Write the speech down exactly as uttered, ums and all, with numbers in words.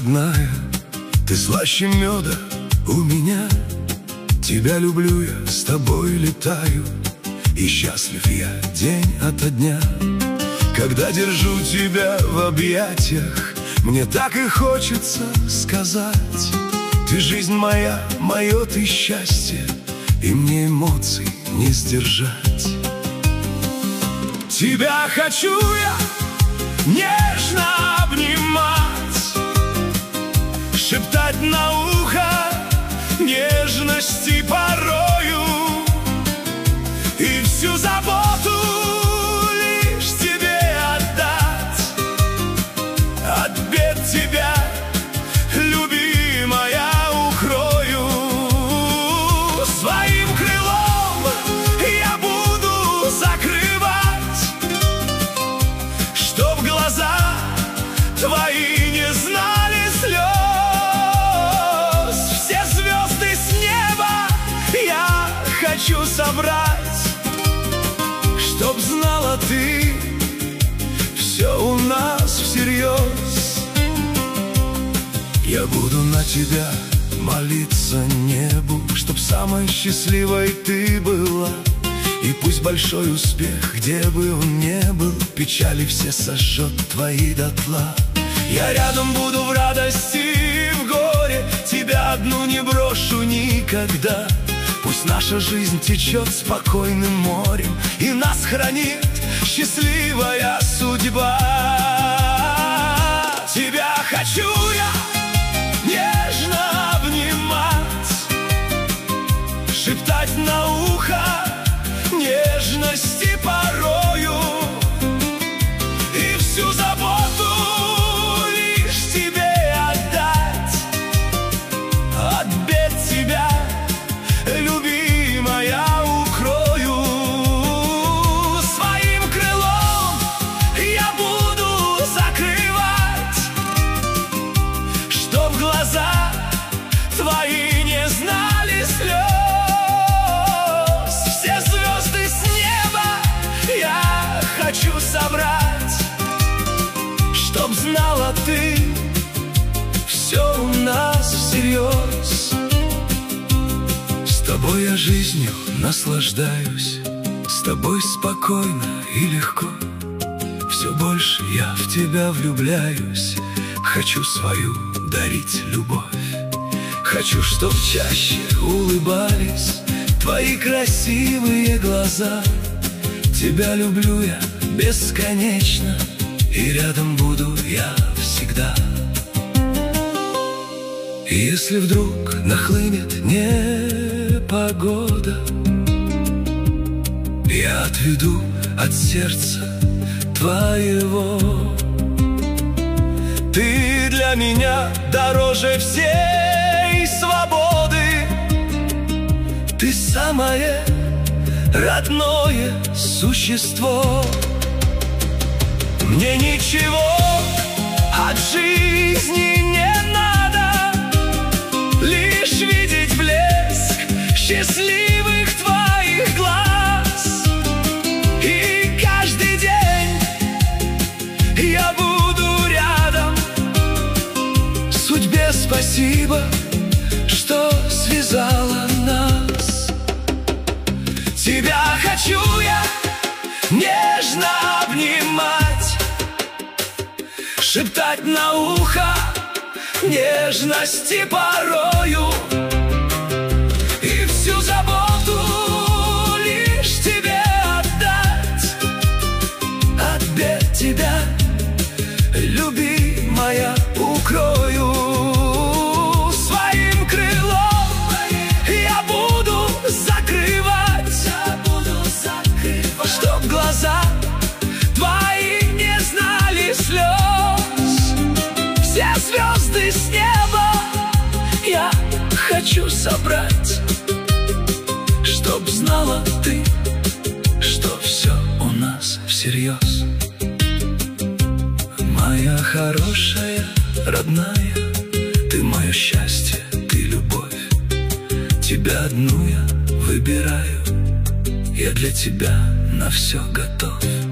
родная, ты слаще меда у меня. Тебя люблю я, с тобой летаю, и счастлив я день ото дня. Когда держу тебя в объятиях, мне так и хочется сказать: ты жизнь моя, мое ты счастье, и мне эмоций не сдержать. Тебя хочу я нежно обнимать, шептать на ухо нежности порою, и всю заботу лишь тебе отдать. От бед тебя, любимая, укрою. Своим крылом я буду закрывать, чтоб глаза твои не знали слез. Все звезды с неба я хочу собрать, чтоб знала ты, все у нас всерьез. Я буду на тебя молиться небу, чтоб самой счастливой ты была. И пусть большой успех, где бы он ни был, печали все сожжет твои дотла. Я рядом буду в радости и в горе, тебя одну не брошу никогда. Пусть наша жизнь течет спокойным морем, и нас хранит счастливая судьба. Тебя хочу я нежно обнимать, шептать на ухо нежности порою, и всю заботу лишь тебе отдать. От бед тебя, любимая, укрою. Своим крылом я буду закрывать, чтоб глаза твои не знали слез. Все звезды с неба я хочу собрать, чтоб знала ты, все у нас всерьез. С тобой я жизнью наслаждаюсь, с тобой спокойно и легко. Все больше я в тебя влюбляюсь, хочу свою дарить любовь. Хочу, чтоб чаще улыбались твои красивые глаза. Тебя люблю я бесконечно, и рядом буду я всегда. И если вдруг нахлынет непогода, я отведу от сердца твоего. Ты для меня дороже всей свободы, ты самое родное существо. Мне ничего от жизни не надо, лишь видеть блеск счастливых твоих глаз. И каждый день я буду рядом. Судьбе спасибо, что связала нас. Тебя хочу я нежно обнимать, шептать на ухо нежности порою, и всю заботу лишь тебе отдать. От бед тебя, любимая, укрою. Своим крылом я буду закрывать, чтоб глаза твои не знали слез. Все звезды с неба я хочу собрать, чтоб знала ты, что все у нас всерьез. Моя хорошая, родная, ты мое счастье, ты любовь. Тебя одну я выбираю, я для тебя на все готов.